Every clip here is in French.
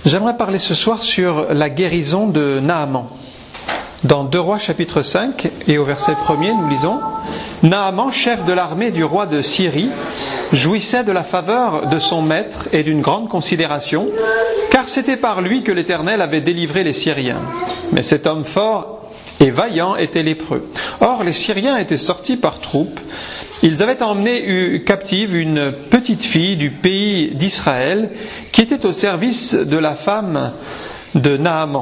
J'aimerais parler ce soir sur la guérison de Naaman. Dans 2 Rois chapitre 5 et au verset 1er, nous lisons « Naaman, chef de l'armée du roi de Syrie, jouissait de la faveur de son maître et d'une grande considération, car c'était par lui que l'Éternel avait délivré les Syriens. Mais cet homme fort et vaillant était lépreux. Or, les Syriens étaient sortis par troupes. Ils avaient emmené captive une petite fille du pays d'Israël qui était au service de la femme de Naaman.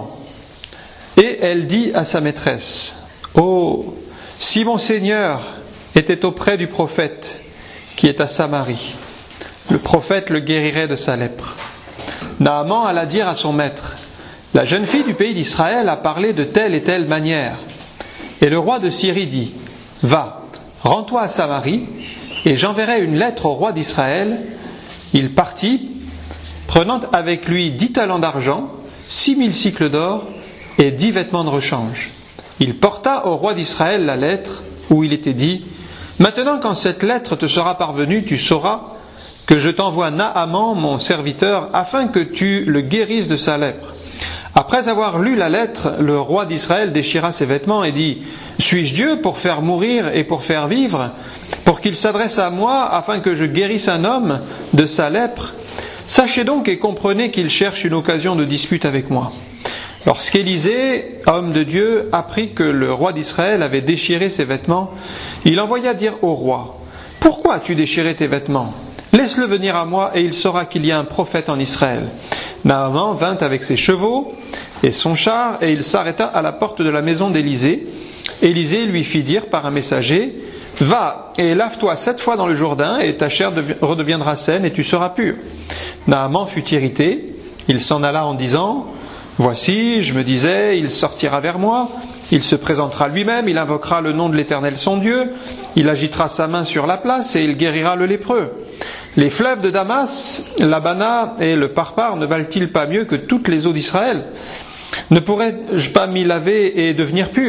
Et elle dit à sa maîtresse, « Oh, si mon Seigneur était auprès du prophète qui est à Samarie, le prophète le guérirait de sa lèpre. » Naaman alla dire à son maître, « La jeune fille du pays d'Israël a parlé de telle et telle manière. » Et le roi de Syrie dit, « Va, rends-toi à Samarie, et j'enverrai une lettre au roi d'Israël. » Il partit, prenant avec lui 10 talents d'argent, 6000 cycles d'or et 10 vêtements de rechange. Il porta au roi d'Israël la lettre où il était dit, « Maintenant quand cette lettre te sera parvenue, tu sauras que je t'envoie Naaman, mon serviteur, afin que tu le guérisses de sa lèpre. » Après avoir lu la lettre, le roi d'Israël déchira ses vêtements et dit, « Suis-je Dieu pour faire mourir et pour faire vivre, pour qu'il s'adresse à moi afin que je guérisse un homme de sa lèpre? Sachez donc et comprenez qu'il cherche une occasion de dispute avec moi. » Lorsqu'Élisée, homme de Dieu, apprit que le roi d'Israël avait déchiré ses vêtements, il envoya dire au roi, « Pourquoi as-tu déchiré tes vêtements ? Laisse-le venir à moi et il saura qu'il y a un prophète en Israël. » Naaman vint avec ses chevaux et son char et il s'arrêta à la porte de la maison d'Élisée. Élisée lui fit dire par un messager, « Va et lave-toi 7 fois dans le Jourdain et ta chair redeviendra saine et tu seras pur. » Naaman fut irrité, il s'en alla en disant, « Voici, je me disais, il sortira vers moi, il se présentera lui-même, il invoquera le nom de l'Éternel son Dieu, il agitera sa main sur la place et il guérira le lépreux. Les fleuves de Damas, l'Abana et le Parpar ne valent-ils pas mieux que toutes les eaux d'Israël? Ne pourrais-je pas m'y laver et devenir pur ?»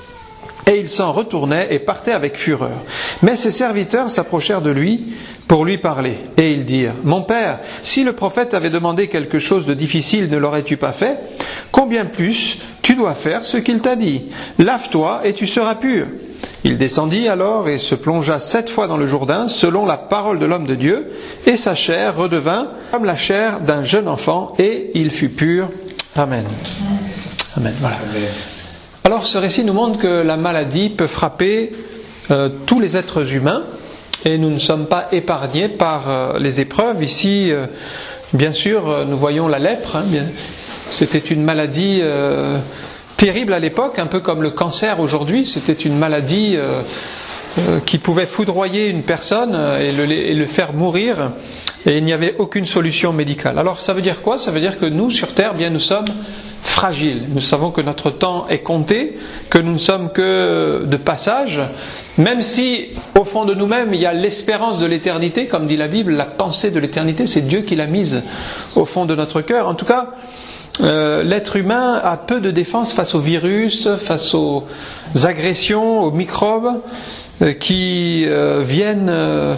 Et il s'en retournait et partait avec fureur. Mais ses serviteurs s'approchèrent de lui pour lui parler. Et ils dirent, « Mon père, si le prophète avait demandé quelque chose de difficile, ne l'aurais-tu pas fait? Combien plus tu dois faire ce qu'il t'a dit? Lave-toi et tu seras pur. » Il descendit alors et se plongea 7 fois dans le Jourdain, selon la parole de l'homme de Dieu, et sa chair redevint comme la chair d'un jeune enfant, et il fut pur. Amen. Amen. Voilà. Alors ce récit nous montre que la maladie peut frapper tous les êtres humains, et nous ne sommes pas épargnés par les épreuves. Ici, bien sûr, nous voyons la lèpre. C'était une maladie terrible à l'époque, un peu comme le cancer aujourd'hui. C'était une maladie qui pouvait foudroyer une personne et le faire mourir, et il n'y avait aucune solution médicale. Alors ça veut dire quoi? Ça veut dire que nous, sur Terre, bien, nous sommes fragiles. Nous savons que notre temps est compté, que nous ne sommes que de passage, même si au fond de nous-mêmes il y a l'espérance de l'éternité, comme dit la Bible, la pensée de l'éternité, c'est Dieu qui l'a mise au fond de notre cœur. En tout cas, l'être humain a peu de défense face aux virus, face aux agressions, aux microbes qui viennent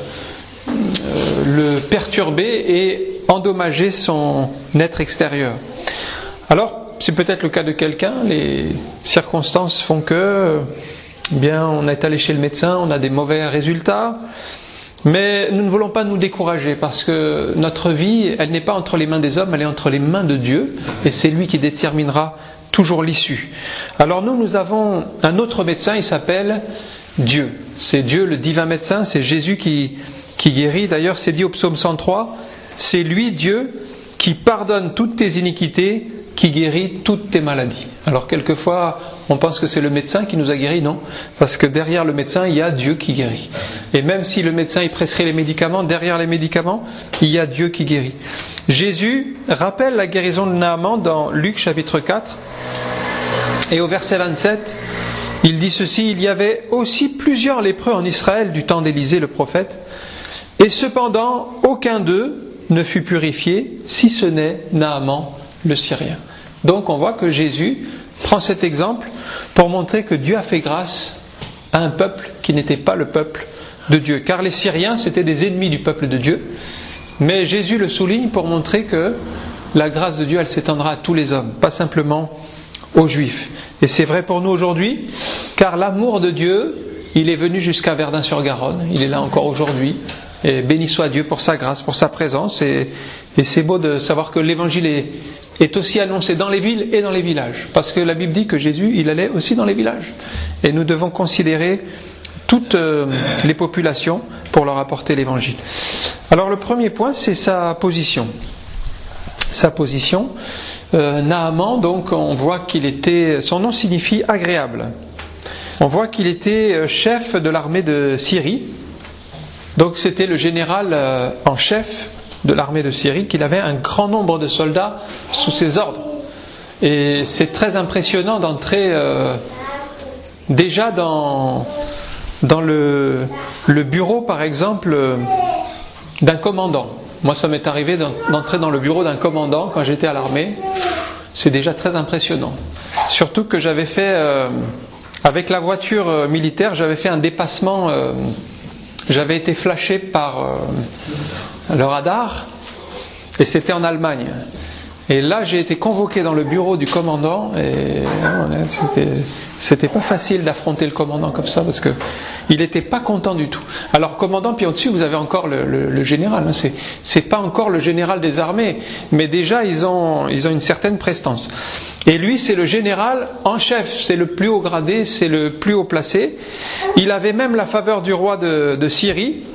le perturber et endommager son être extérieur. Alors, c'est peut-être le cas de quelqu'un, les circonstances font que, bien, on est allé chez le médecin, on a des mauvais résultats, mais nous ne voulons pas nous décourager parce que notre vie, elle n'est pas entre les mains des hommes, elle est entre les mains de Dieu, et c'est lui qui déterminera toujours l'issue. Alors nous avons un autre médecin, il s'appelle Dieu. C'est Dieu, le divin médecin, c'est Jésus qui guérit. D'ailleurs, c'est dit au psaume 103, c'est lui, Dieu, qui pardonne toutes tes iniquités, qui guérit toutes tes maladies. Alors quelquefois, on pense que c'est le médecin qui nous a guéris, non, parce que derrière le médecin, il y a Dieu qui guérit. Et même si le médecin il prescrit les médicaments, derrière les médicaments, il y a Dieu qui guérit. Jésus rappelle la guérison de Naaman dans Luc chapitre 4, et au verset 27, il dit ceci, « Il y avait aussi plusieurs lépreux en Israël du temps d'Élisée le prophète, et cependant aucun d'eux ne fut purifié, si ce n'est Naaman le Syrien. » Donc on voit que Jésus prend cet exemple pour montrer que Dieu a fait grâce à un peuple qui n'était pas le peuple de Dieu. Car les Syriens, c'était des ennemis du peuple de Dieu. Mais Jésus le souligne pour montrer que la grâce de Dieu, elle s'étendra à tous les hommes, pas simplement aux Juifs. Et c'est vrai pour nous aujourd'hui, car l'amour de Dieu, il est venu jusqu'à Verdun-sur-Garonne, il est là encore aujourd'hui. Et béni soit Dieu pour sa grâce, pour sa présence. Et c'est beau de savoir que l'évangile est aussi annoncé dans les villes et dans les villages. Parce que la Bible dit que Jésus, il allait aussi dans les villages. Et nous devons considérer toutes les populations pour leur apporter l'évangile. Alors le premier point, c'est sa position. Sa position. Naaman, donc, on voit qu'il était... Son nom signifie agréable. On voit qu'il était chef de l'armée de Syrie. Donc c'était le général en chef de l'armée de Syrie, qu'il avait un grand nombre de soldats sous ses ordres. Et c'est très impressionnant d'entrer déjà dans le bureau, par exemple, d'un commandant. Moi, ça m'est arrivé d'entrer dans le bureau d'un commandant quand j'étais à l'armée. C'est déjà très impressionnant. Surtout que j'avais fait, avec la voiture militaire, j'avais fait un dépassement... J'avais été flashé par le radar et c'était en Allemagne. Et là, j'ai été convoqué dans le bureau du commandant et c'était pas facile d'affronter le commandant comme ça parce que il était pas content du tout. Alors, commandant, puis au-dessus, vous avez encore le général. Hein. C'est pas encore le général des armées, mais déjà ils ont une certaine prestance. Et lui, c'est le général en chef, c'est le plus haut gradé, c'est le plus haut placé. Il avait même la faveur du roi de Syrie.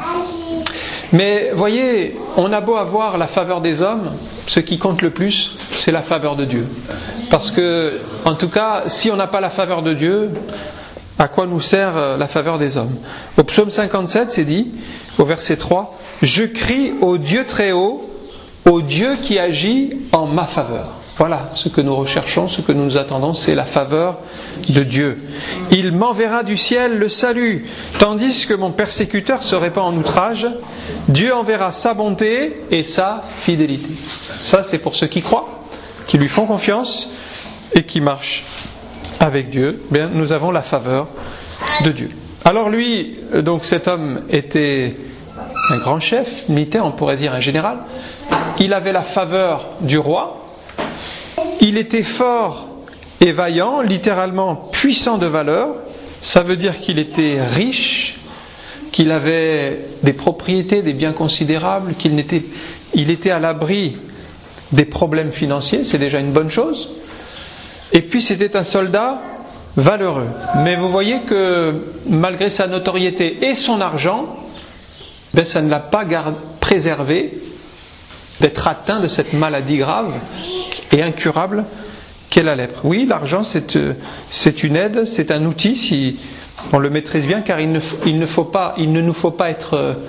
Mais voyez, on a beau avoir la faveur des hommes, ce qui compte le plus, c'est la faveur de Dieu. Parce que, en tout cas, si on n'a pas la faveur de Dieu, à quoi nous sert la faveur des hommes ? Au psaume 57, c'est dit, au verset 3, « Je crie au Dieu très haut, au Dieu qui agit en ma faveur. » Voilà, ce que nous recherchons, ce que nous attendons, c'est la faveur de Dieu. Il m'enverra du ciel le salut, tandis que mon persécuteur se répand en outrage. Dieu enverra sa bonté et sa fidélité. Ça, c'est pour ceux qui croient, qui lui font confiance et qui marchent avec Dieu. Bien, nous avons la faveur de Dieu. Alors lui, donc cet homme était un grand chef militaire, on pourrait dire un général. Il avait la faveur du roi. Il était fort et vaillant, littéralement puissant de valeur. Ça veut dire qu'il était riche, qu'il avait des propriétés, des biens considérables, il était à l'abri des problèmes financiers, c'est déjà une bonne chose. Et puis c'était un soldat valeureux. Mais vous voyez que malgré sa notoriété et son argent, ça ne l'a pas préservé d'être atteint de cette maladie grave et incurable qu'est la lèpre. Oui, l'argent c'est une aide, c'est un outil si on le maîtrise bien, car il ne nous faut pas être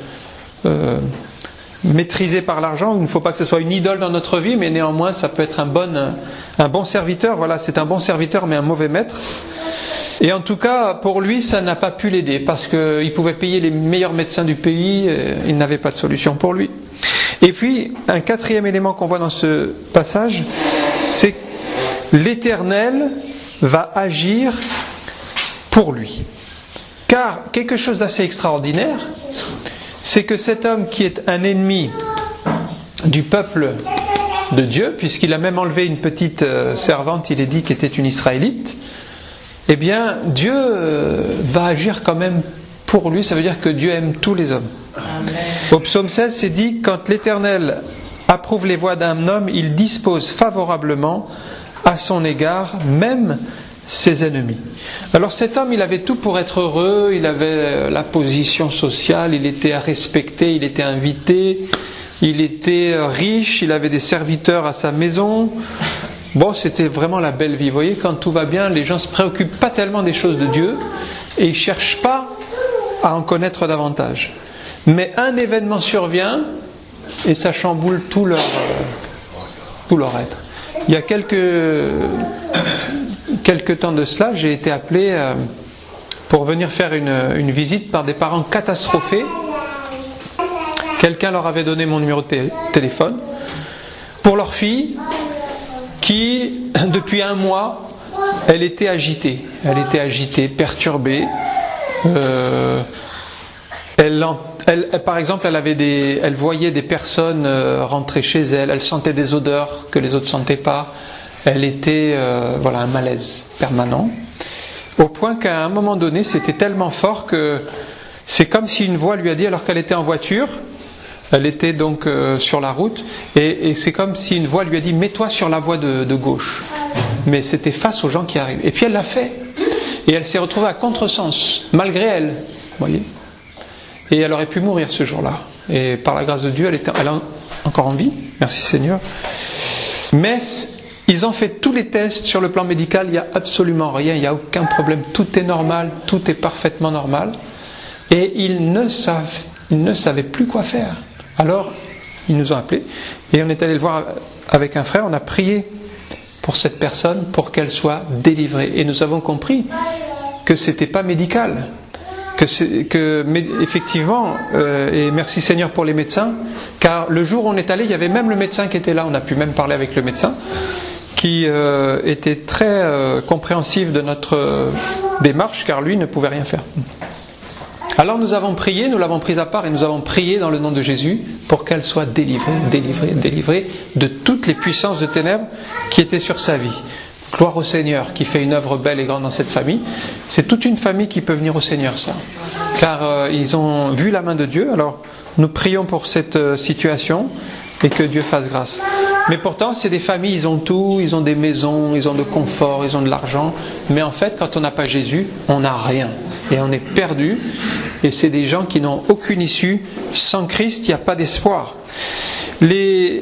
maîtrisé par l'argent. Il ne faut pas que ce soit une idole dans notre vie, mais néanmoins ça peut être un bon serviteur. Voilà, c'est un bon serviteur mais un mauvais maître. Et en tout cas, pour lui, ça n'a pas pu l'aider, parce qu'il pouvait payer les meilleurs médecins du pays, il n'avait pas de solution pour lui. Et puis, un quatrième élément qu'on voit dans ce passage, c'est que l'Éternel va agir pour lui. Car, quelque chose d'assez extraordinaire, c'est que cet homme qui est un ennemi du peuple de Dieu, puisqu'il a même enlevé une petite servante, il est dit, qui était une Israélite, eh bien, Dieu va agir quand même pour lui. Ça veut dire que Dieu aime tous les hommes. Amen. Au psaume 16, c'est dit, quand l'Éternel approuve les voies d'un homme, il dispose favorablement à son égard, même ses ennemis. Alors cet homme, il avait tout pour être heureux, il avait la position sociale, il était à respecter, il était invité, il était riche, il avait des serviteurs à sa maison. Bon, c'était vraiment la belle vie. Vous voyez, quand tout va bien, les gens ne se préoccupent pas tellement des choses de Dieu et ils ne cherchent pas à en connaître davantage. Mais un événement survient et ça chamboule tout leur être. Il y a quelques temps de cela, j'ai été appelé pour venir faire une visite par des parents catastrophés. Quelqu'un leur avait donné mon numéro de téléphone pour leur fille qui, depuis un mois, elle était agitée, perturbée. Par exemple, elle voyait des personnes rentrer chez elle, elle sentait des odeurs que les autres ne sentaient pas, elle était un malaise permanent, au point qu'à un moment donné, c'était tellement fort que c'est comme si une voix lui a dit, alors qu'elle était en voiture, elle était donc sur la route, et c'est comme si une voix lui a dit, mets-toi sur la voie de gauche. Mais c'était face aux gens qui arrivent. Et puis elle l'a fait. Et elle s'est retrouvée à contresens, malgré elle. Vous voyez ? Et elle aurait pu mourir ce jour-là. Et par la grâce de Dieu, elle est encore en vie. Merci Seigneur. Mais ils ont fait tous les tests sur le plan médical. Il n'y a absolument rien. Il n'y a aucun problème. Tout est normal. Tout est parfaitement normal. Et ils ne savaient plus quoi faire. Alors, ils nous ont appelés. Et on est allé le voir avec un frère. On a prié pour cette personne pour qu'elle soit délivrée. Et nous avons compris que c'était pas médical. Effectivement, et merci Seigneur pour les médecins, car le jour où on est allé, il y avait même le médecin qui était là, on a pu même parler avec le médecin, qui était très compréhensif de notre démarche, car lui ne pouvait rien faire. Alors nous avons prié, nous l'avons prise à part et nous avons prié dans le nom de Jésus pour qu'elle soit délivrée de toutes les puissances de ténèbres qui étaient sur sa vie. Gloire au Seigneur qui fait une œuvre belle et grande dans cette famille. C'est toute une famille qui peut venir au Seigneur, ça. Car ils ont vu la main de Dieu. Alors nous prions pour cette situation et que Dieu fasse grâce. Mais pourtant, c'est des familles, ils ont tout, ils ont des maisons, ils ont de confort, ils ont de l'argent. Mais en fait, quand on n'a pas Jésus, on n'a rien. Et on est perdu. Et c'est des gens qui n'ont aucune issue. Sans Christ, il n'y a pas d'espoir. Il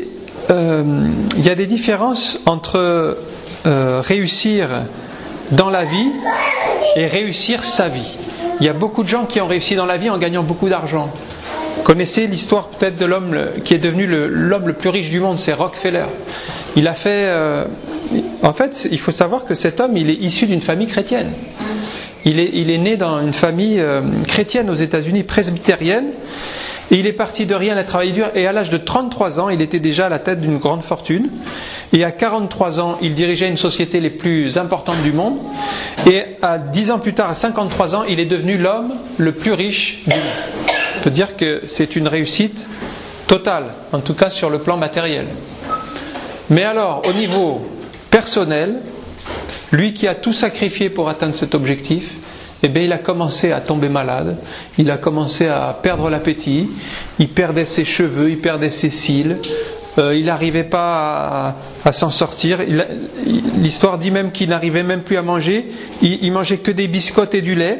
y a des différences entre réussir dans la vie et réussir sa vie. Il y a beaucoup de gens qui ont réussi dans la vie en gagnant beaucoup d'argent. Vous connaissez l'histoire peut-être de l'homme qui est devenu l'homme le plus riche du monde, c'est Rockefeller. Il a fait... en fait, il faut savoir que cet homme, il est issu d'une famille chrétienne. Il est né dans une famille chrétienne aux États-Unis, presbytérienne. Et il est parti de rien à travailler dur. Et à l'âge de 33 ans, il était déjà à la tête d'une grande fortune. Et à 43 ans, il dirigeait une société les plus importantes du monde. Et à 10 ans plus tard, à 53 ans, il est devenu l'homme le plus riche du monde. On peut dire que c'est une réussite totale, en tout cas sur le plan matériel. Mais alors, au niveau personnel, lui qui a tout sacrifié pour atteindre cet objectif, eh bien, il a commencé à tomber malade, il a commencé à perdre l'appétit, il perdait ses cheveux, il perdait ses cils, il n'arrivait pas à s'en sortir. L'histoire dit même qu'il n'arrivait même plus à manger, il mangeait que des biscottes et du lait.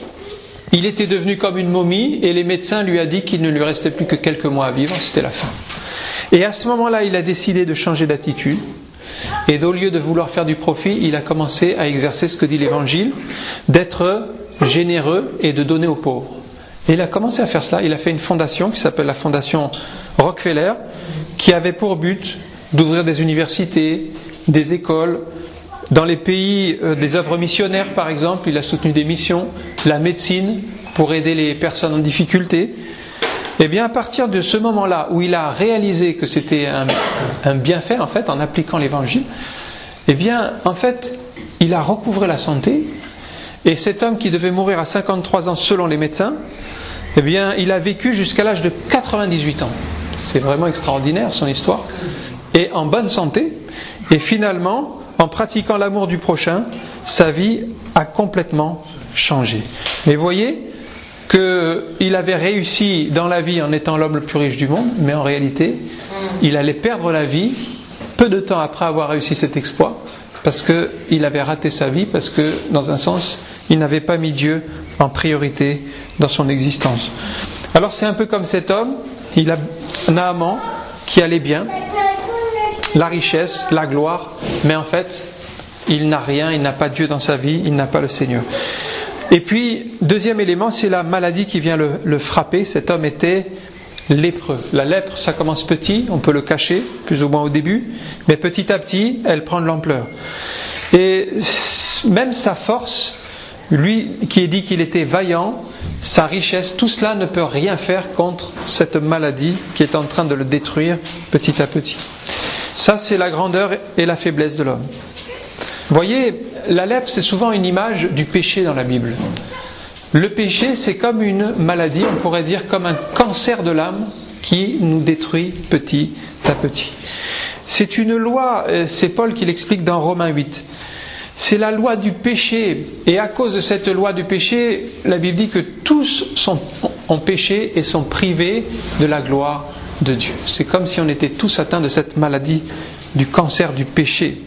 Il était devenu comme une momie et les médecins lui ont dit qu'il ne lui restait plus que quelques mois à vivre, c'était la fin. Et à ce moment-là, il a décidé de changer d'attitude. Et au lieu de vouloir faire du profit, il a commencé à exercer ce que dit l'Évangile, d'être généreux et de donner aux pauvres. Et il a commencé à faire cela. Il a fait une fondation qui s'appelle la fondation Rockefeller, qui avait pour but d'ouvrir des universités, des écoles, dans les pays des œuvres missionnaires par exemple. Il a soutenu des missions, la médecine pour aider les personnes en difficulté. Et bien à partir de ce moment-là où il a réalisé que c'était un bienfait en fait en appliquant l'évangile, et bien en fait il a recouvré la santé. Et cet homme qui devait mourir à 53 ans selon les médecins, eh bien il a vécu jusqu'à l'âge de 98 ans. C'est vraiment extraordinaire son histoire. Et en bonne santé. Et finalement, en pratiquant l'amour du prochain, sa vie a complètement changé. Mais voyez qu'il avait réussi dans la vie en étant l'homme le plus riche du monde, mais en réalité, il allait perdre la vie peu de temps après avoir réussi cet exploit, parce qu'il avait raté sa vie, parce que, dans un sens, il n'avait pas mis Dieu en priorité dans son existence. Alors c'est un peu comme cet homme, il a Naaman qui allait bien, la richesse, la gloire, mais en fait, il n'a rien, il n'a pas Dieu dans sa vie, il n'a pas le Seigneur. Et puis, deuxième élément, c'est la maladie qui vient le frapper. Cet homme était lépreux. La lèpre, ça commence petit, on peut le cacher, plus ou moins au début, mais petit à petit, elle prend de l'ampleur. Et même sa force, lui qui est dit qu'il était vaillant, sa richesse, tout cela ne peut rien faire contre cette maladie qui est en train de le détruire petit à petit. Ça, c'est la grandeur et la faiblesse de l'homme. Vous voyez, la lèpre, c'est souvent une image du péché dans la Bible. Le péché, c'est comme une maladie, on pourrait dire comme un cancer de l'âme qui nous détruit petit à petit. C'est une loi, c'est Paul qui l'explique dans Romains 8. C'est la loi du péché. Et à cause de cette loi du péché, la Bible dit que tous ont péché et sont privés de la gloire de Dieu. C'est comme si on était tous atteints de cette maladie du cancer du péché.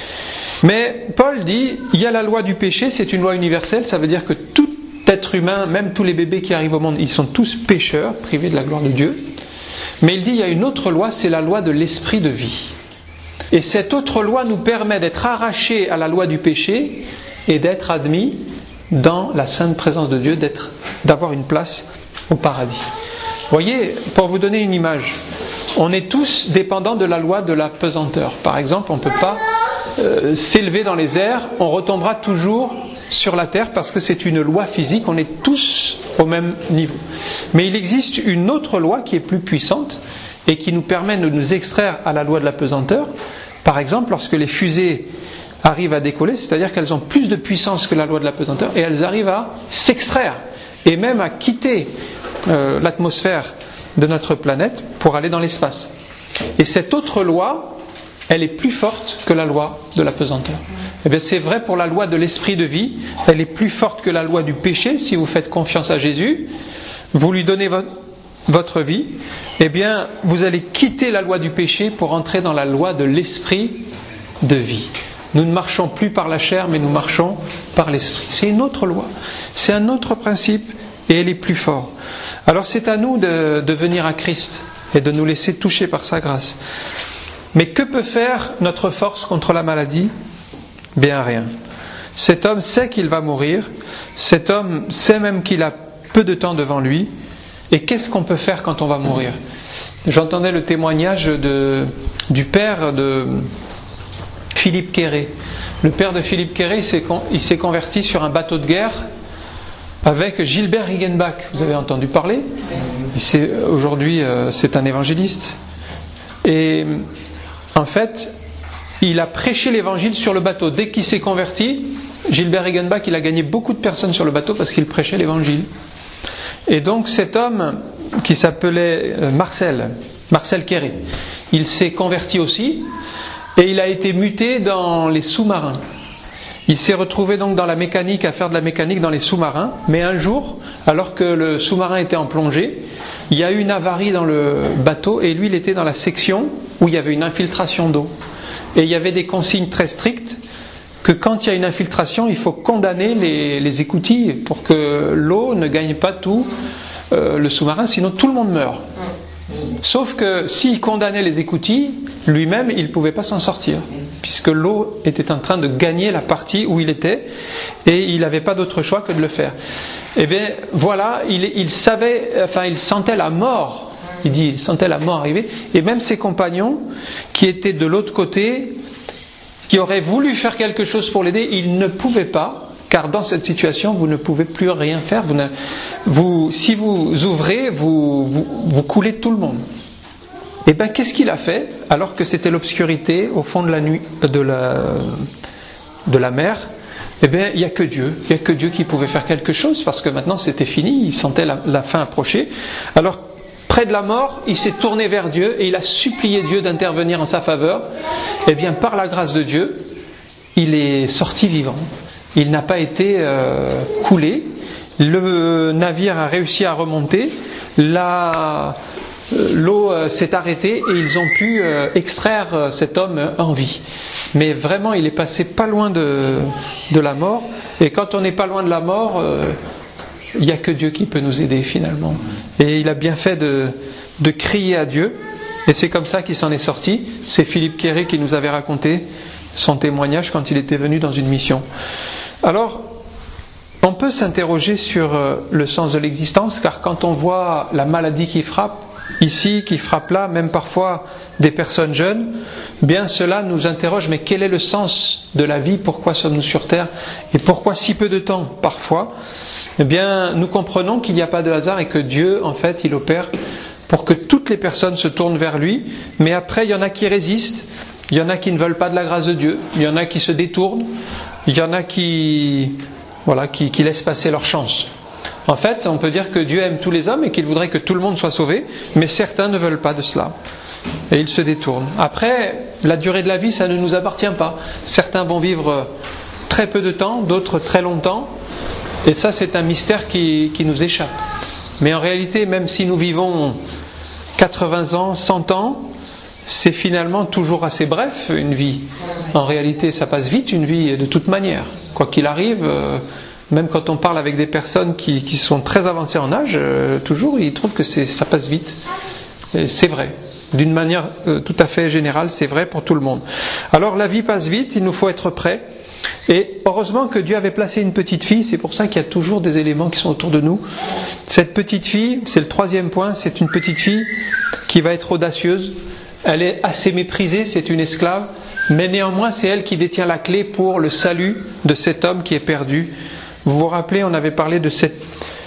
Mais Paul dit, il y a la loi du péché, c'est une loi universelle, ça veut dire que tout être humain, même tous les bébés qui arrivent au monde, ils sont tous pécheurs, privés de la gloire de Dieu. Mais il dit, il y a une autre loi, c'est la loi de l'esprit de vie. Et cette autre loi nous permet d'être arrachés à la loi du péché et d'être admis dans la sainte présence de Dieu, d'avoir une place au paradis. Vous voyez, pour vous donner une image, on est tous dépendants de la loi de la pesanteur. Par exemple, on ne peut pas s'élever dans les airs, on retombera toujours sur la terre parce que c'est une loi physique, on est tous au même niveau. Mais il existe une autre loi qui est plus puissante et qui nous permet de nous extraire à la loi de la pesanteur. Par exemple, lorsque les fusées arrivent à décoller, c'est-à-dire qu'elles ont plus de puissance que la loi de la pesanteur et elles arrivent à s'extraire et même à quitter l'atmosphère de notre planète pour aller dans l'espace. Et cette autre loi, elle est plus forte que la loi de la pesanteur. Eh bien, c'est vrai pour la loi de l'esprit de vie, elle est plus forte que la loi du péché. Si vous faites confiance à Jésus, vous lui donnez votre vie, eh bien, vous allez quitter la loi du péché pour entrer dans la loi de l'esprit de vie. Nous ne marchons plus par la chair, mais nous marchons par l'esprit. C'est une autre loi, c'est un autre principe, et elle est plus forte. Alors c'est à nous de venir à Christ et de nous laisser toucher par sa grâce. Mais que peut faire notre force contre la maladie ? Bien rien. Cet homme sait qu'il va mourir, cet homme sait même qu'il a peu de temps devant lui, et qu'est-ce qu'on peut faire quand on va mourir ? J'entendais le témoignage du père de Philippe Quéré. Le père de Philippe Quéré, il s'est converti sur un bateau de guerre avec Gilbert Riggenbach. Vous avez entendu parler ? Aujourd'hui, c'est un évangéliste. Et en fait, il a prêché l'évangile sur le bateau. Dès qu'il s'est converti, Gilbert Riggenbach, il a gagné beaucoup de personnes sur le bateau parce qu'il prêchait l'évangile. Et donc cet homme qui s'appelait Marcel Quéré, il s'est converti aussi et il a été muté dans les sous-marins. Il s'est retrouvé donc dans la mécanique, à faire de la mécanique dans les sous-marins. Mais un jour, alors que le sous-marin était en plongée, il y a eu une avarie dans le bateau et lui il était dans la section où il y avait une infiltration d'eau. Et il y avait des consignes très strictes que quand il y a une infiltration, il faut condamner les écoutilles pour que l'eau ne gagne pas tout le sous-marin, sinon tout le monde meurt. Sauf que s'il condamnait les écoutilles, lui-même, il ne pouvait pas s'en sortir, puisque l'eau était en train de gagner la partie où il était, et il n'avait pas d'autre choix que de le faire. Eh bien, voilà, il sentait la mort. Il dit, il sentait la mort arriver, et même ses compagnons, qui étaient de l'autre côté, qui auraient voulu faire quelque chose pour l'aider, ils ne pouvaient pas, car dans cette situation, vous ne pouvez plus rien faire. Si vous ouvrez, vous coulez tout le monde. Et bien, qu'est-ce qu'il a fait, alors que c'était l'obscurité au fond de la nuit, de la mer? Eh bien, il n'y a que Dieu qui pouvait faire quelque chose, parce que maintenant c'était fini, il sentait la fin approcher. Alors, près de la mort, il s'est tourné vers Dieu et il a supplié Dieu d'intervenir en sa faveur. Eh bien, par la grâce de Dieu, il est sorti vivant. Il n'a pas été coulé. Le navire a réussi à remonter. L'eau s'est arrêtée et ils ont pu extraire cet homme en vie. Mais vraiment, il est passé pas loin de la mort. Et quand on n'est pas loin de la mort, il n'y a que Dieu qui peut nous aider finalement. Et il a bien fait de crier à Dieu. Et c'est comme ça qu'il s'en est sorti. C'est Philippe Quéré qui nous avait raconté son témoignage quand il était venu dans une mission. Alors, on peut s'interroger sur le sens de l'existence, car quand on voit la maladie qui frappe ici, qui frappe là, même parfois des personnes jeunes, bien cela nous interroge, mais quel est le sens de la vie? Pourquoi sommes-nous sur terre? Et pourquoi si peu de temps parfois? Eh bien, nous comprenons qu'il n'y a pas de hasard et que Dieu, en fait, il opère pour que toutes les personnes se tournent vers lui, mais après, il y en a qui résistent, il y en a qui ne veulent pas de la grâce de Dieu, il y en a qui se détournent, il y en a qui laissent passer leur chance. En fait, on peut dire que Dieu aime tous les hommes et qu'il voudrait que tout le monde soit sauvé, mais certains ne veulent pas de cela. Et ils se détournent. Après, la durée de la vie, ça ne nous appartient pas. Certains vont vivre très peu de temps, d'autres très longtemps. Et ça, c'est un mystère qui nous échappe. Mais en réalité, même si nous vivons 80 ans, 100 ans, c'est finalement toujours assez bref, une vie. En réalité, ça passe vite, une vie, de toute manière. Quoi qu'il arrive, même quand on parle avec des personnes qui sont très avancées en âge, toujours, ils trouvent que ça passe vite. Et c'est vrai. D'une manière tout à fait générale, c'est vrai pour tout le monde. Alors, la vie passe vite, il nous faut être prêts. Et heureusement que Dieu avait placé une petite fille, c'est pour ça qu'il y a toujours des éléments qui sont autour de nous. Cette petite fille, c'est le troisième point, c'est une petite fille qui va être audacieuse. Elle est assez méprisée, c'est une esclave, mais néanmoins c'est elle qui détient la clé pour le salut de cet homme qui est perdu. Vous vous rappelez, on avait parlé de ce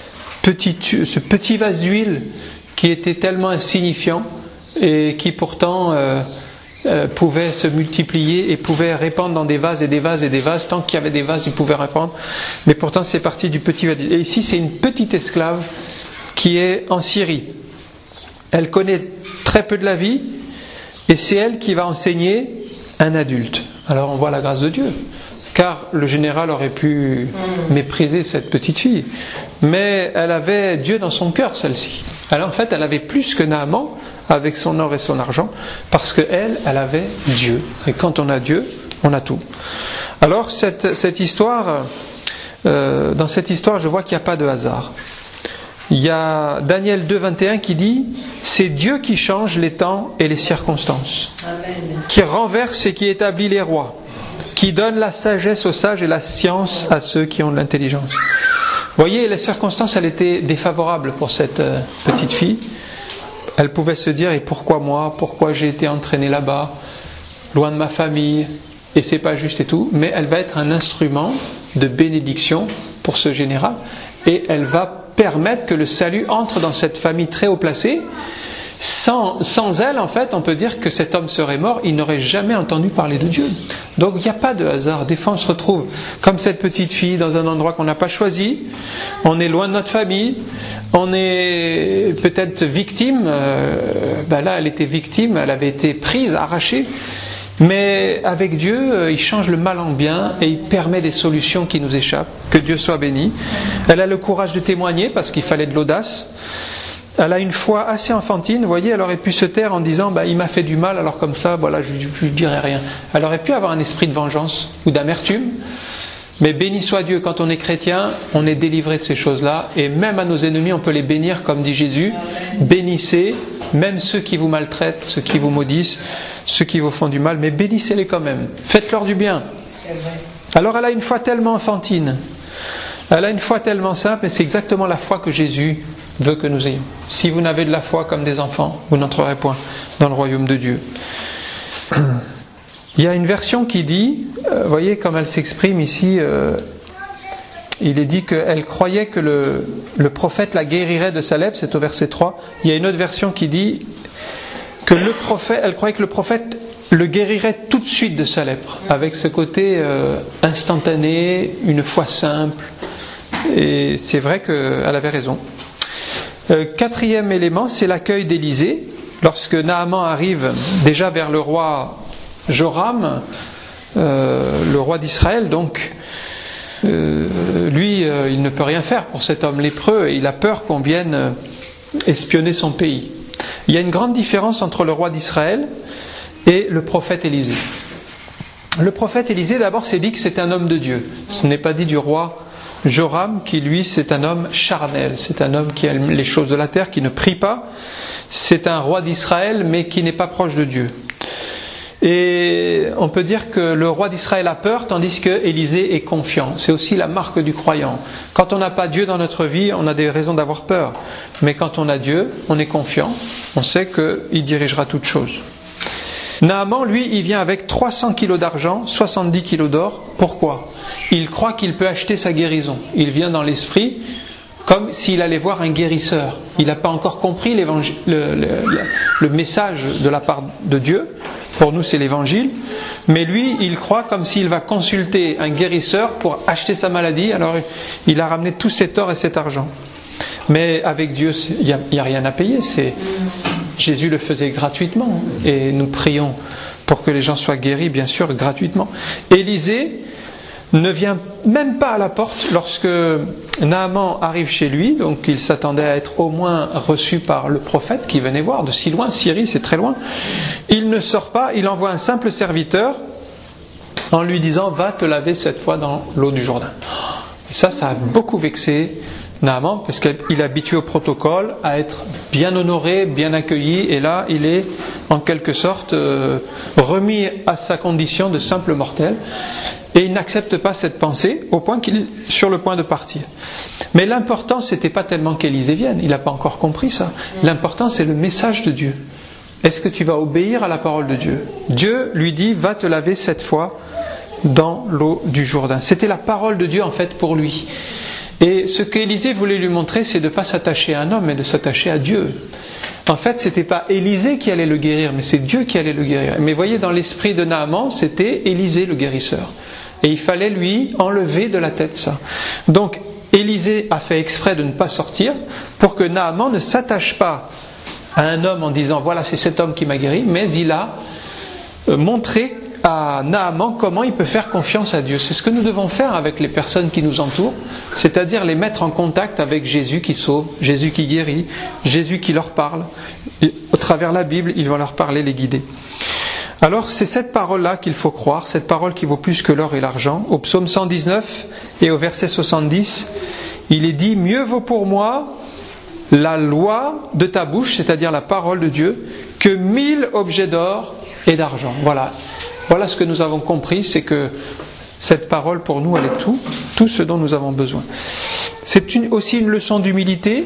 petit vase d'huile qui était tellement insignifiant et qui pourtant pouvait se multiplier et pouvait répandre dans des vases et des vases et des vases. Tant qu'il y avait des vases, il pouvait répandre. Mais pourtant, c'est parti du petit vase. Et ici, c'est une petite esclave qui est en Syrie. Elle connaît très peu de la vie et c'est elle qui va enseigner un adulte. Alors, on voit la grâce de Dieu. Car le général aurait pu mépriser cette petite fille. Mais elle avait Dieu dans son cœur, celle-ci. Alors, en fait, elle avait plus que Naaman avec son or et son argent, parce qu'elle avait Dieu. Et quand on a Dieu, on a tout. Alors, cette histoire, dans cette histoire, je vois qu'il n'y a pas de hasard. Il y a Daniel 2,21 qui dit « C'est Dieu qui change les temps et les circonstances, Amen. Qui renverse et qui établit les rois, qui donne la sagesse aux sages et la science à ceux qui ont de l'intelligence. » Vous voyez, les circonstances, elles étaient défavorables pour cette petite fille. Elle pouvait se dire, et pourquoi moi? Pourquoi j'ai été entraînée là-bas, loin de ma famille, et c'est pas juste et tout. Mais elle va être un instrument de bénédiction pour ce général, et elle va permettre que le salut entre dans cette famille très haut placée. Sans elle, en fait, on peut dire que cet homme serait mort, il n'aurait jamais entendu parler de Dieu. Donc il n'y a pas de hasard. Des fois on se retrouve comme cette petite fille dans un endroit qu'on n'a pas choisi, on est loin de notre famille, on est peut-être victime, là elle était victime, elle avait été prise, arrachée, mais avec Dieu, il change le mal en bien et il permet des solutions qui nous échappent. Que Dieu soit béni. Elle a le courage de témoigner parce qu'il fallait de l'audace. Elle a une foi assez enfantine, vous voyez, elle aurait pu se taire en disant il m'a fait du mal, alors comme ça, voilà, je ne dirai rien. Elle aurait pu avoir un esprit de vengeance ou d'amertume, mais béni soit Dieu, quand on est chrétien, on est délivré de ces choses-là, et même à nos ennemis, on peut les bénir, comme dit Jésus. Bénissez, même ceux qui vous maltraitent, ceux qui vous maudissent, ceux qui vous font du mal, mais bénissez-les quand même, faites-leur du bien. Alors elle a une foi tellement enfantine, elle a une foi tellement simple, et c'est exactement la foi que Jésus veut que nous ayons. Si vous n'avez de la foi comme des enfants, vous n'entrerez point dans le royaume de Dieu. Il y a une version qui dit, voyez comme elle s'exprime ici, il est dit qu'elle croyait que le prophète la guérirait de sa lèpre, c'est au verset 3. Il y a une autre version qui dit que elle croyait que le prophète le guérirait tout de suite de sa lèpre, avec ce côté instantané, une foi simple. Et c'est vrai qu'elle avait raison. Quatrième élément, c'est l'accueil d'Élisée. Lorsque Naaman arrive déjà vers le roi Joram, le roi d'Israël, donc lui, il ne peut rien faire pour cet homme lépreux et il a peur qu'on vienne espionner son pays. Il y a une grande différence entre le roi d'Israël et le prophète Élisée. Le prophète Élisée, d'abord, c'est dit que c'est un homme de Dieu. Ce n'est pas dit du roi Joram, qui lui, c'est un homme charnel, c'est un homme qui aime les choses de la terre, qui ne prie pas. C'est un roi d'Israël, mais qui n'est pas proche de Dieu. Et on peut dire que le roi d'Israël a peur, tandis que Élisée est confiant. C'est aussi la marque du croyant. Quand on n'a pas Dieu dans notre vie, on a des raisons d'avoir peur. Mais quand on a Dieu, on est confiant. On sait qu'il dirigera toutes choses. Naaman, lui, il vient avec 300 kilos d'argent, 70 kilos d'or. Pourquoi ? Il croit qu'il peut acheter sa guérison. Il vient dans l'esprit comme s'il allait voir un guérisseur. Il n'a pas encore compris le message de la part de Dieu. Pour nous, c'est l'évangile. Mais lui, il croit comme s'il va consulter un guérisseur pour acheter sa maladie. Alors, il a ramené tout cet or et cet argent. Mais avec Dieu, il n'y a rien à payer. Jésus le faisait gratuitement. Et nous prions pour que les gens soient guéris, bien sûr, gratuitement. Élisée ne vient même pas à la porte lorsque Naaman arrive chez lui. Donc il s'attendait à être au moins reçu par le prophète qui venait voir de si loin. Syrie, c'est très loin. Il ne sort pas, il envoie un simple serviteur en lui disant « Va te laver cette fois dans l'eau du Jourdain ». Et ça a beaucoup vexé Naaman, parce qu'il est habitué au protocole, à être bien honoré, bien accueilli, et là il est en quelque sorte remis à sa condition de simple mortel, et il n'accepte pas cette pensée au point qu'il est sur le point de partir. Mais l'important, c'était pas tellement qu'Élisée vienne, il n'a pas encore compris ça. L'important, c'est le message de Dieu. Est-ce que tu vas obéir à la parole de Dieu? Dieu lui dit, va te laver cette fois dans l'eau du Jourdain. C'était la parole de Dieu en fait pour lui. Et ce qu'Élisée voulait lui montrer, c'est de ne pas s'attacher à un homme, mais de s'attacher à Dieu. En fait, c'était pas Élisée qui allait le guérir, mais c'est Dieu qui allait le guérir. Mais voyez, dans l'esprit de Naaman, c'était Élisée le guérisseur. Et il fallait lui enlever de la tête ça. Donc, Élisée a fait exprès de ne pas sortir pour que Naaman ne s'attache pas à un homme en disant « Voilà, c'est cet homme qui m'a guéri », mais il a montré à Naaman comment il peut faire confiance à Dieu. C'est ce que nous devons faire avec les personnes qui nous entourent, c'est-à-dire les mettre en contact avec Jésus qui sauve, Jésus qui guérit, Jésus qui leur parle. Et au travers de la Bible, il va leur parler, les guider. Alors c'est cette parole-là qu'il faut croire, cette parole qui vaut plus que l'or et l'argent. Au psaume 119 et au verset 70, il est dit « Mieux vaut pour moi la loi de ta bouche, c'est-à-dire la parole de Dieu, que 1000 objets d'or et d'argent. » Voilà ce que nous avons compris, c'est que cette parole pour nous, elle est tout ce dont nous avons besoin. C'est aussi une leçon d'humilité,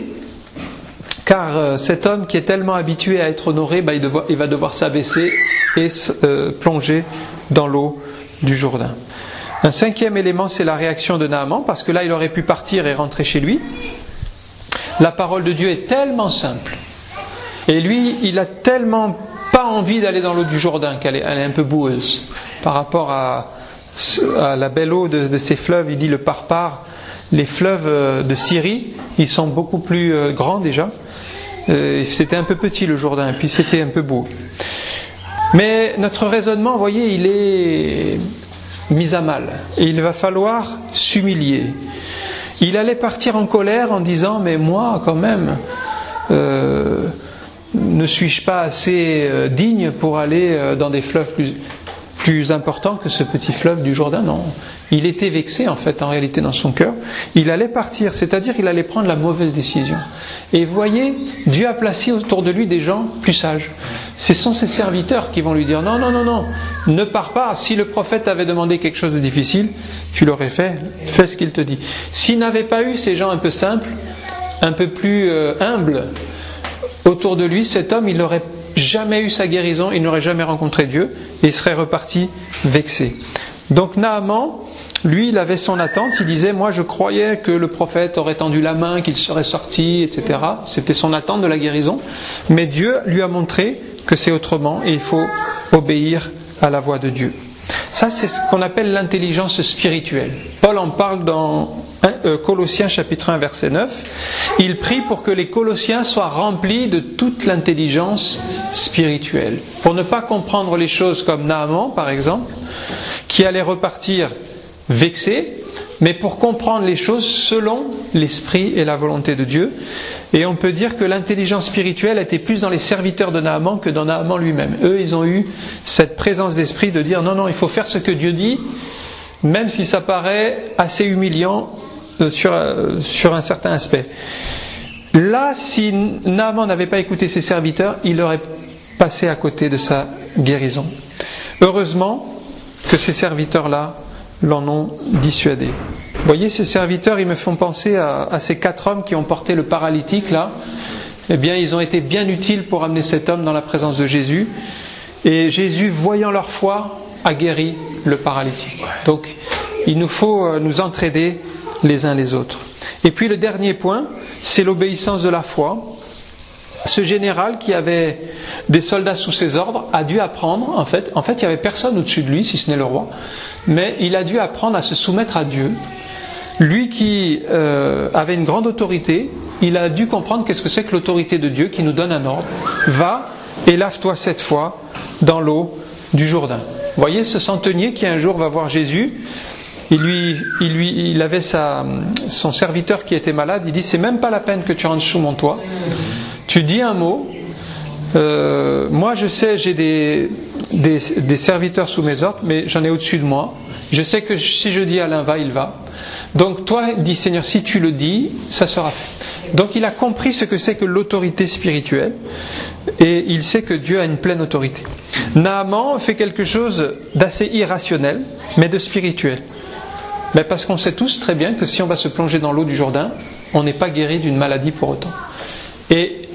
car cet homme qui est tellement habitué à être honoré, il va devoir s'abaisser et plonger dans l'eau du Jourdain. Un cinquième élément, c'est la réaction de Naaman, parce que là, il aurait pu partir et rentrer chez lui. La parole de Dieu est tellement simple. Et lui, il a tellement pas envie d'aller dans l'eau du Jourdain, qu'elle est un peu boueuse. Par rapport à la belle eau de ces fleuves, il dit le Parpar, les fleuves de Syrie, ils sont beaucoup plus grands déjà. C'était un peu petit le Jourdain, et puis c'était un peu beau. Mais notre raisonnement, vous voyez, il est mis à mal. Et il va falloir s'humilier. Il allait partir en colère en disant, mais moi quand même, ne suis-je pas assez digne pour aller dans des fleuves plus importants que ce petit fleuve du Jourdain? Non. Il était vexé en fait, en réalité, dans son cœur. Il allait partir, c'est-à-dire il allait prendre la mauvaise décision. Et vous voyez, Dieu a placé autour de lui des gens plus sages. Ce sont ses serviteurs qui vont lui dire non, ne pars pas. Si le prophète avait demandé quelque chose de difficile, tu l'aurais fait, fais ce qu'il te dit. S'il n'avait pas eu ces gens un peu simples, un peu plus humbles autour de lui, cet homme, il n'aurait jamais eu sa guérison, il n'aurait jamais rencontré Dieu et il serait reparti vexé. Donc Naaman, lui, il avait son attente, il disait, moi je croyais que le prophète aurait tendu la main, qu'il serait sorti, etc. C'était son attente de la guérison, mais Dieu lui a montré que c'est autrement et il faut obéir à la voix de Dieu. Ça, c'est ce qu'on appelle l'intelligence spirituelle. Paul en parle dans Colossiens chapitre 1 verset 9. Il prie pour que les Colossiens soient remplis de toute l'intelligence spirituelle. Pour ne pas comprendre les choses comme Naaman, par exemple, qui allait repartir vexé, mais pour comprendre les choses selon l'esprit et la volonté de Dieu. Et on peut dire que l'intelligence spirituelle était plus dans les serviteurs de Naaman que dans Naaman lui-même. Eux, ils ont eu cette présence d'esprit de dire non, il faut faire ce que Dieu dit, même si ça paraît assez humiliant sur un certain aspect. Là, si Naaman n'avait pas écouté ses serviteurs, il aurait passé à côté de sa guérison. Heureusement que ces serviteurs-là l'en ont dissuadé. Vous voyez, ces serviteurs, ils me font penser à ces 4 hommes qui ont porté le paralytique là. Eh bien, ils ont été bien utiles pour amener cet homme dans la présence de Jésus. Et Jésus, voyant leur foi, a guéri le paralytique. Donc, il nous faut nous entraider les uns les autres. Et puis le dernier point, c'est l'obéissance de la foi. Ce général qui avait des soldats sous ses ordres a dû apprendre, en fait il n'y avait personne au-dessus de lui, si ce n'est le roi, mais il a dû apprendre à se soumettre à Dieu. Lui qui avait une grande autorité, il a dû comprendre qu'est-ce que c'est que l'autorité de Dieu qui nous donne un ordre. Va et lave-toi 7 fois dans l'eau du Jourdain. Vous voyez ce centenier qui un jour va voir Jésus, il avait son serviteur qui était malade, il dit c'est même pas la peine que tu rentres sous mon toit, tu dis un mot, moi je sais j'ai des serviteurs sous mes ordres, mais j'en ai au-dessus de moi, je sais que si je dis à l'un va, il va. Donc toi, dis Seigneur, si tu le dis, ça sera fait. Donc il a compris ce que c'est que l'autorité spirituelle et il sait que Dieu a une pleine autorité. Naaman fait quelque chose d'assez irrationnel, mais de spirituel. Mais parce qu'on sait tous très bien que si on va se plonger dans l'eau du Jourdain, on n'est pas guéri d'une maladie pour autant. Et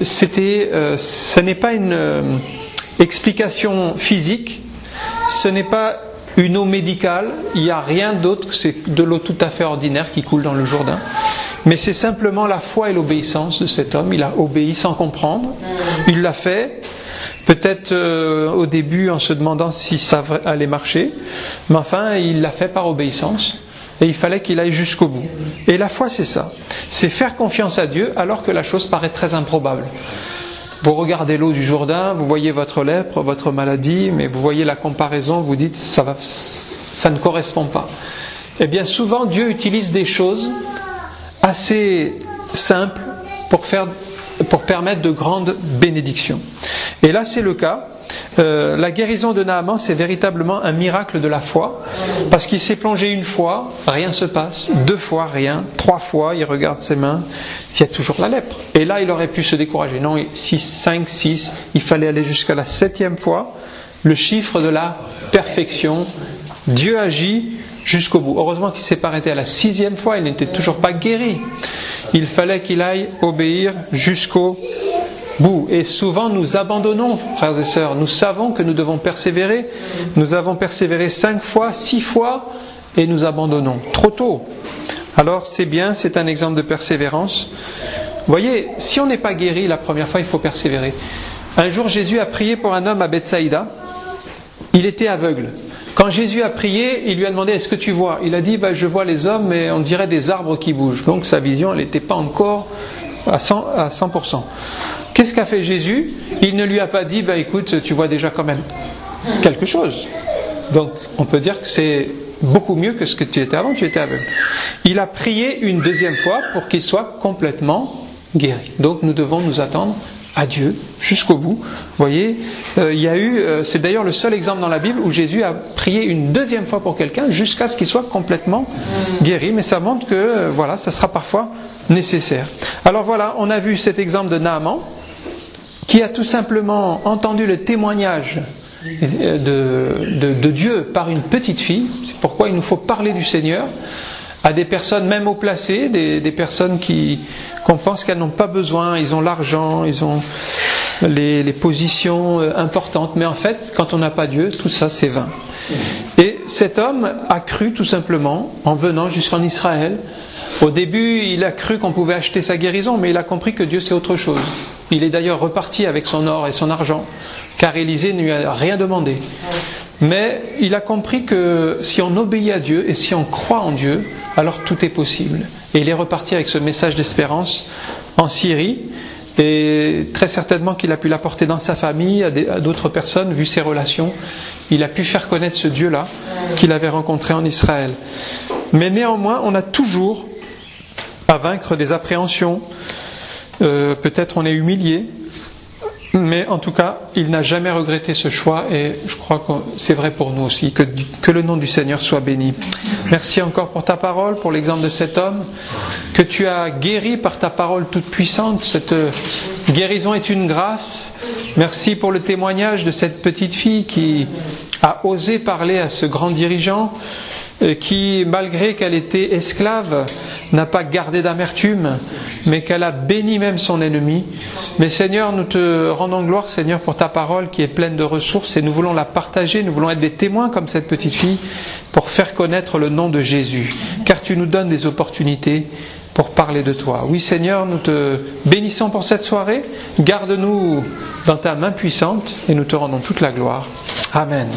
ce n'est pas une explication physique, ce n'est pas une eau médicale, il n'y a rien d'autre, c'est de l'eau tout à fait ordinaire qui coule dans le Jourdain. Mais c'est simplement la foi et l'obéissance de cet homme. Il a obéi sans comprendre, il l'a fait, peut-être au début en se demandant si ça allait marcher, mais enfin il l'a fait par obéissance. Et il fallait qu'il aille jusqu'au bout. Et la foi, c'est ça. C'est faire confiance à Dieu alors que la chose paraît très improbable. Vous regardez l'eau du Jourdain, vous voyez votre lèpre, votre maladie, mais vous voyez la comparaison, vous dites ça ne correspond pas. Eh bien souvent Dieu utilise des choses assez simples pour permettre de grandes bénédictions. Et là c'est le cas. La guérison de Naaman, c'est véritablement un miracle de la foi, parce qu'il s'est plongé 1 fois, rien se passe, 2 fois, rien, 3 fois, il regarde ses mains, il y a toujours la lèpre. Et là, il aurait pu se décourager. Non, 5, 6, il fallait aller jusqu'à la 7e fois, le chiffre de la perfection. Dieu agit jusqu'au bout. Heureusement qu'il ne s'est pas arrêté à la 6e fois, il n'était toujours pas guéri. Il fallait qu'il aille obéir jusqu'au bout. Et souvent nous abandonnons, frères et sœurs. Nous savons que nous devons persévérer. Nous avons persévéré 5 fois, 6 fois et nous abandonnons trop tôt. Alors c'est bien, c'est un exemple de persévérance. Vous voyez, si on n'est pas guéri la première fois, il faut persévérer. Un jour Jésus a prié pour un homme à Bethsaïda. Il était aveugle. Quand Jésus a prié, il lui a demandé « Est-ce que tu vois ?» Il a dit « Je vois les hommes, mais on dirait des arbres qui bougent. » Donc sa vision, elle n'était pas encore à 100%. Qu'est-ce qu'a fait Jésus ? Il ne lui a pas dit écoute, tu vois déjà quand même quelque chose. Donc on peut dire que c'est beaucoup mieux que ce que tu étais avant, tu étais aveugle. Il a prié une 2e fois pour qu'il soit complètement guéri. Donc nous devons nous attendre à Dieu jusqu'au bout. Vous voyez, il y a eu, c'est d'ailleurs le seul exemple dans la Bible où Jésus a prié une 2e fois pour quelqu'un jusqu'à ce qu'il soit complètement guéri. Mais ça montre que voilà, ça sera parfois nécessaire. Alors voilà, on a vu cet exemple de Naaman qui a tout simplement entendu le témoignage de Dieu par une petite fille. C'est pourquoi il nous faut parler du Seigneur à des personnes même haut placées, des personnes qu'on pense qu'elles n'ont pas besoin, ils ont l'argent, ils ont les positions importantes, mais en fait quand on n'a pas Dieu, tout ça c'est vain. Et cet homme a cru tout simplement en venant jusqu'en Israël. Au début il a cru qu'on pouvait acheter sa guérison, mais il a compris que Dieu c'est autre chose. Il est d'ailleurs reparti avec son or et son argent, car Élisée ne lui a rien demandé. Mais il a compris que si on obéit à Dieu et si on croit en Dieu, alors tout est possible. Et il est reparti avec ce message d'espérance en Syrie, et très certainement qu'il a pu l'apporter dans sa famille, à d'autres personnes, vu ses relations. Il a pu faire connaître ce Dieu-là qu'il avait rencontré en Israël. Mais néanmoins, on a toujours à vaincre des appréhensions. Peut-être on est humilié, mais en tout cas, il n'a jamais regretté ce choix et je crois que c'est vrai pour nous aussi. Que le nom du Seigneur soit béni. Merci encore pour ta parole, pour l'exemple de cet homme que tu as guéri par ta parole toute puissante. Cette guérison est une grâce. Merci pour le témoignage de cette petite fille qui a osé parler à ce grand dirigeant, qui, malgré qu'elle était esclave, n'a pas gardé d'amertume, mais qu'elle a béni même son ennemi. Mais Seigneur, nous te rendons gloire, Seigneur, pour ta parole qui est pleine de ressources, et nous voulons la partager, nous voulons être des témoins comme cette petite fille pour faire connaître le nom de Jésus, car tu nous donnes des opportunités pour parler de toi. Oui Seigneur, nous te bénissons pour cette soirée. Garde-nous dans ta main puissante et nous te rendons toute la gloire. Amen.